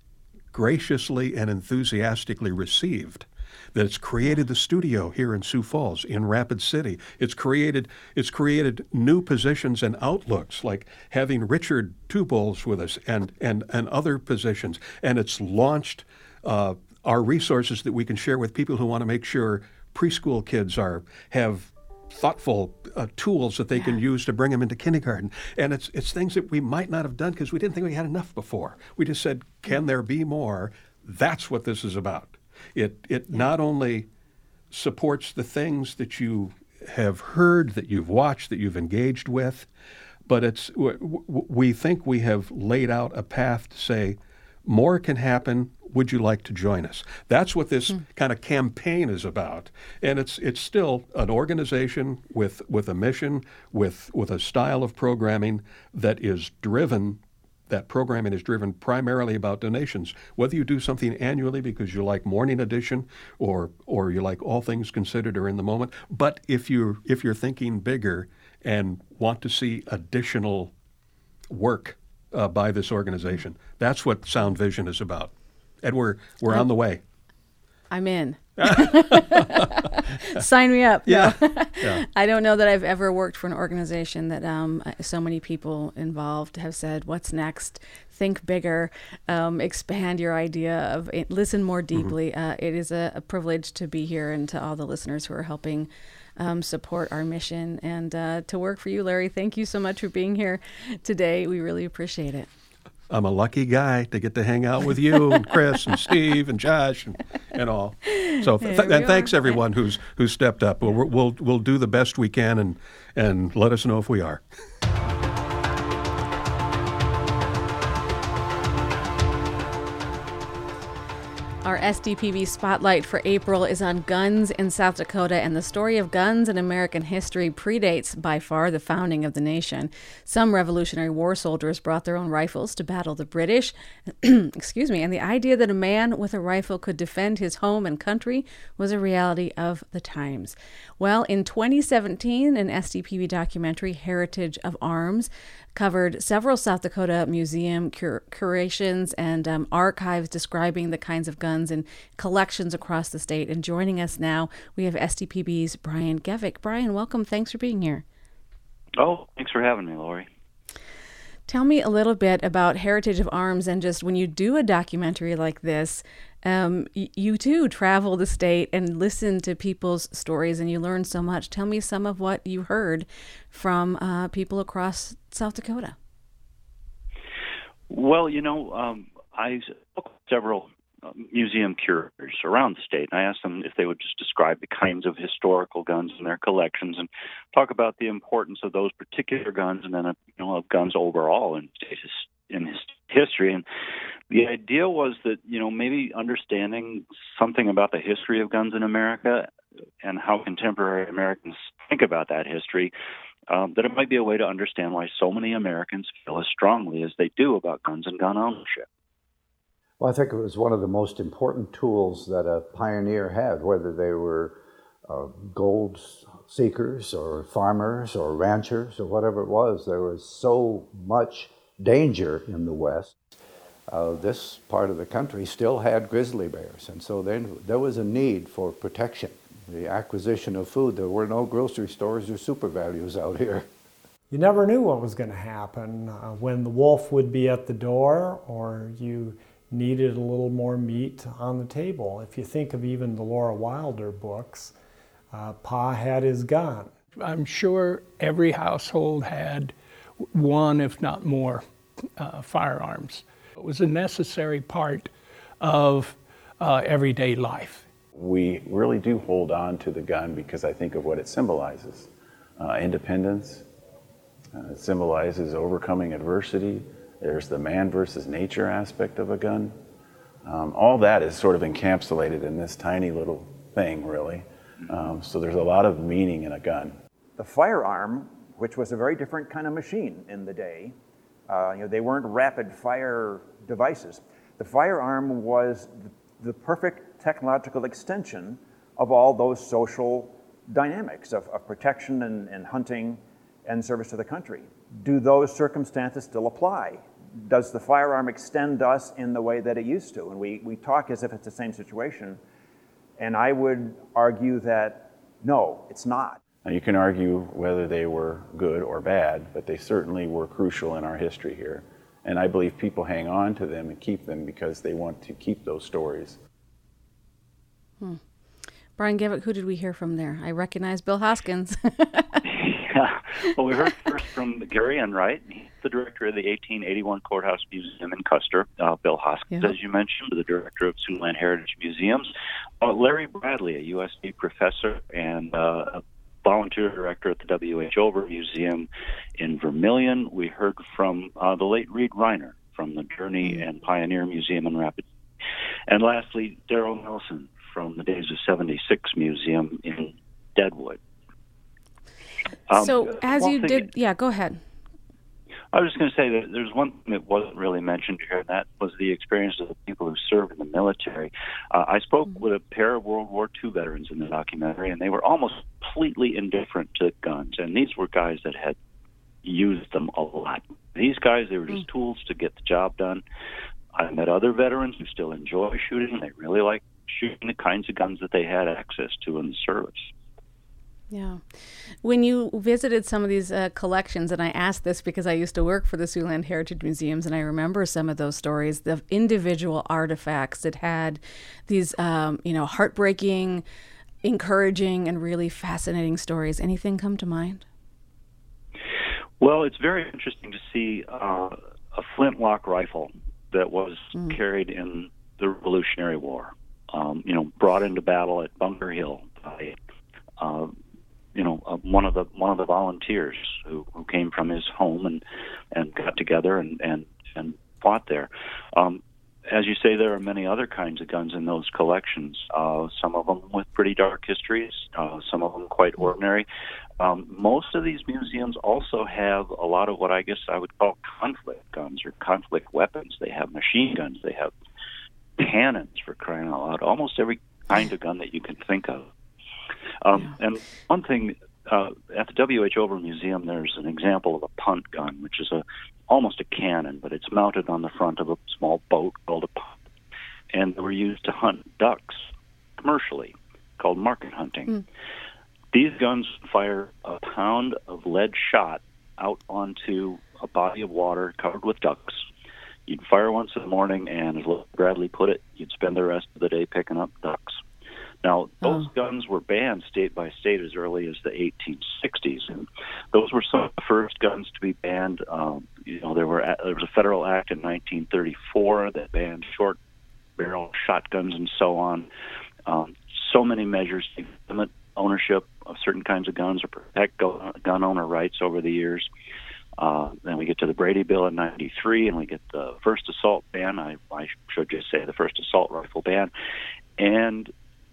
graciously and enthusiastically received that it's created the studio here in Sioux Falls, in Rapid City. It's created it's created new positions and outlooks, like having Richard Tubols with us and and and other positions. And it's launched uh, our resources that we can share with people who want to make sure preschool kids are have thoughtful uh, tools that they yeah. can use to bring them into kindergarten. And it's it's things that we might not have done because we didn't think we had enough before. We just said, can there be more? That's what this is about. It it yeah. not only supports the things that you have heard, that you've watched, that you've engaged with, but it's we think we have laid out a path to say, more can happen. Would you like to join us? That's what this mm. kind of campaign is about. And it's it's still an organization with with a mission, with with a style of programming that is driven, that programming is driven primarily about donations. Whether you do something annually because you like Morning Edition or or you like All Things Considered or In the Moment, but if you're if you're thinking bigger and want to see additional work uh, by this organization, that's what Sound Vision is about. And we're we're I'm, on the way. I'm in. Sign me up. Yeah. No. yeah. I don't know that I've ever worked for an organization that um, so many people involved have said, what's next? Think bigger, um, expand your idea of it, listen more deeply. Mm-hmm. Uh, it is a, a privilege to be here, and to all the listeners who are helping um, support our mission, and uh, to work for you, Larry. Thank you so much for being here today. We really appreciate it. I'm a lucky guy to get to hang out with you and Chris and Steve and Josh and, and all. So th- and thanks everyone who's who's stepped up. We'll, we'll we'll do the best we can, and and let us know if we are. Our S D P B Spotlight for April is on guns in South Dakota, and the story of guns in American history predates by far the founding of the nation. Some Revolutionary War soldiers brought their own rifles to battle the British. Excuse me, and the idea that a man with a rifle could defend his home and country was a reality of the times. Well, in twenty seventeen, an S D P B documentary, Heritage of Arms, covered several South Dakota museum cur- curations and um, archives describing the kinds of guns and collections across the state. And joining us now, we have S D P B's Brian Gevick. Brian, welcome. Thanks for being here. Oh, thanks for having me, Lori. Tell me a little bit about Heritage of Arms, and just when you do a documentary like this, um, y- you too travel the state and listen to people's stories, and you learn so much. Tell me some of what you heard from uh, people across South Dakota. Well, you know, um, I spoke with several uh, museum curators around the state, and I asked them if they would just describe the kinds of historical guns in their collections and talk about the importance of those particular guns, and then uh, you know, of guns overall in state his, in his history. And the idea was that, you know, maybe understanding something about the history of guns in America and how contemporary Americans think about that history, um, that it might be a way to understand why so many Americans feel as strongly as they do about guns and gun ownership. Well, I think it was one of the most important tools that a pioneer had, whether they were uh, gold seekers or farmers or ranchers or whatever it was. There was so much danger in the West. Uh, this part of the country still had grizzly bears, and so then there was a need for protection. The acquisition of food, there were no grocery stores or super values out here. You never knew what was going to happen, uh, when the wolf would be at the door, or you needed a little more meat on the table. If you think of even the Laura Wilder books, uh, Pa had his gun. I'm sure every household had one, if not more, uh, firearms. It was a necessary part of uh, everyday life. We really do hold on to the gun because I think of what it symbolizes. Uh, independence, uh, it symbolizes overcoming adversity. There's the man versus nature aspect of a gun. Um, all that is sort of encapsulated in this tiny little thing, really. Um, so there's a lot of meaning in a gun. The firearm, which was a very different kind of machine in the day, uh, you know, they weren't rapid fire devices. The firearm was the, the perfect technological extension of all those social dynamics of, of protection and, and hunting and service to the country. Do those circumstances still apply? Does the firearm extend us in the way that it used to? And we, we talk as if it's the same situation, and I would argue that no, it's not. Now, you can argue whether they were good or bad, but they certainly were crucial in our history here. And I believe people hang on to them and keep them because they want to keep those stories. Hmm. Brian Gevick, who did we hear from there? I recognize Bill Hoskins. Yeah. Well, we heard first from Gary Enright. He's the director of the eighteen eighty-one Courthouse Museum in Custer. Uh, Bill Hoskins, Yeah. as you mentioned, the director of Siouxland Heritage Museums. Uh, Larry Bradley, a U S D professor and uh, a volunteer director at the W H Over Museum in Vermilion. We heard from uh, the late Reed Reiner from the Journey and Pioneer Museum in Rapid. And lastly, Daryl Nelson from the Days of seventy-six Museum in Deadwood. Um, so as one you thing- did, yeah, go ahead. I was just going to say that there's one thing that wasn't really mentioned here, and that was the experience of the people who served in the military. Uh, I spoke with a pair of World War Two veterans in the documentary, and they were almost completely indifferent to guns. And these were guys that had used them a lot. These guys, they were just tools to get the job done. I met other veterans who still enjoy shooting. They really like shooting the kinds of guns that they had access to in the service. Yeah. When you visited some of these uh, collections, and I asked this because I used to work for the Siouxland Heritage Museums, and I remember some of those stories, the individual artifacts that had these, um, you know, heartbreaking, encouraging, and really fascinating stories. Anything come to mind? Well, it's very interesting to see uh, a flintlock rifle that was Mm. carried in the Revolutionary War, um, you know, brought into battle at Bunker Hill by, uh, you know, uh, one of the one of the volunteers who, who came from his home and, and got together and, and, and fought there. Um, as you say, there are many other kinds of guns in those collections, uh, some of them with pretty dark histories, uh, some of them quite ordinary. Um, most of these museums also have a lot of what I guess I would call conflict guns or conflict weapons. They have machine guns, they have cannons, for crying out loud, almost every kind of gun that you can think of. Um, yeah. And one thing, uh, at the W H Over Museum, there's an example of a punt gun, which is a almost a cannon, but it's mounted on the front of a small boat called a punt. And they were used to hunt ducks commercially, called market hunting. Mm. These guns fire a pound of lead shot out onto a body of water covered with ducks. You'd fire once in the morning, and as Bradley put it, you'd spend the rest of the day picking up ducks. Now, those oh. guns were banned state by state as early as the eighteen sixties, and those were some of the first guns to be banned. Um, you know, there were there was a federal act in nineteen thirty-four that banned short barrel shotguns and so on. Um, so many measures to limit ownership of certain kinds of guns or protect gun owner rights over the years. Uh, then we get to the Brady Bill in ninety-three, and we get the first assault ban. I, I should just say the first assault rifle ban. And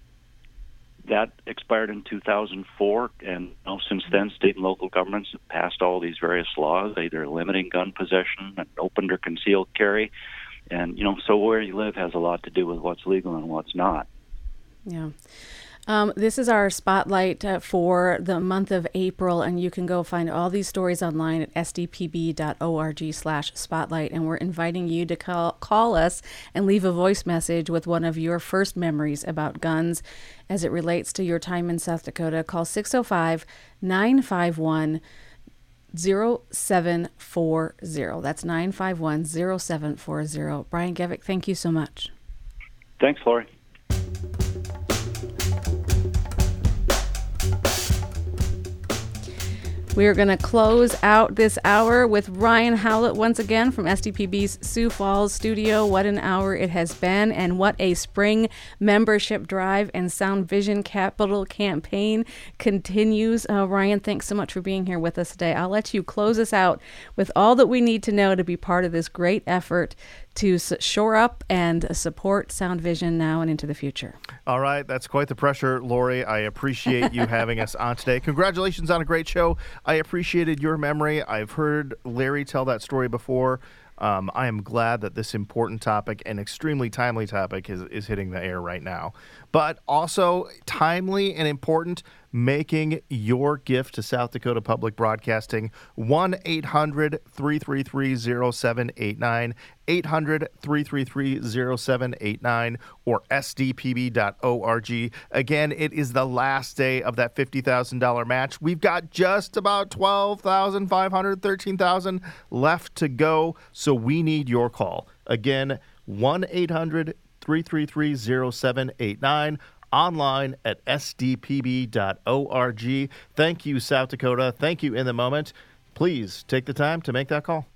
that expired in two thousand four, and you know, since then, state and local governments have passed all these various laws, either limiting gun possession, open or concealed carry. And, you know, so where you live has a lot to do with what's legal and what's not. Yeah. Um, this is our spotlight uh, for the month of April, and you can go find all these stories online at s d p b dot org slash spotlight. And we're inviting you to call, call us and leave a voice message with one of your first memories about guns as it relates to your time in South Dakota. Call six oh five, nine five one, zero seven four zero. That's nine five one, zero seven four zero. Brian Gevick, thank you so much. Thanks, Lori. We are going to close out this hour with Ryan Howlett once again from S D P B's Sioux Falls studio. What an hour it has been, and what a spring membership drive and Sound Vision Capital campaign continues. Uh, Ryan, thanks so much for being here with us today. I'll let you close us out with all that we need to know to be part of this great effort to shore up and support Sound Vision now and into the future. All right, that's quite the pressure, Lori. I appreciate you having us on today. Congratulations on a great show. I appreciated your memory. I've heard Larry tell that story before. Um, I am glad that this important topic and extremely timely topic is, is hitting the air right now. But also timely and important, making your gift to South Dakota Public Broadcasting. one eight hundred, three three three, zero seven eight nine, eight hundred, three three three, zero seven eight nine, or s d p b dot org. Again, it is the last day of that fifty thousand dollars match. We've got just about twelve thousand five hundred, thirteen thousand left to go, so we need your call. Again, one eight hundred, three three three, zero seven eight nine. Online at s d p b dot org. Thank you, South Dakota. Thank you, In the Moment. Please take the time to make that call.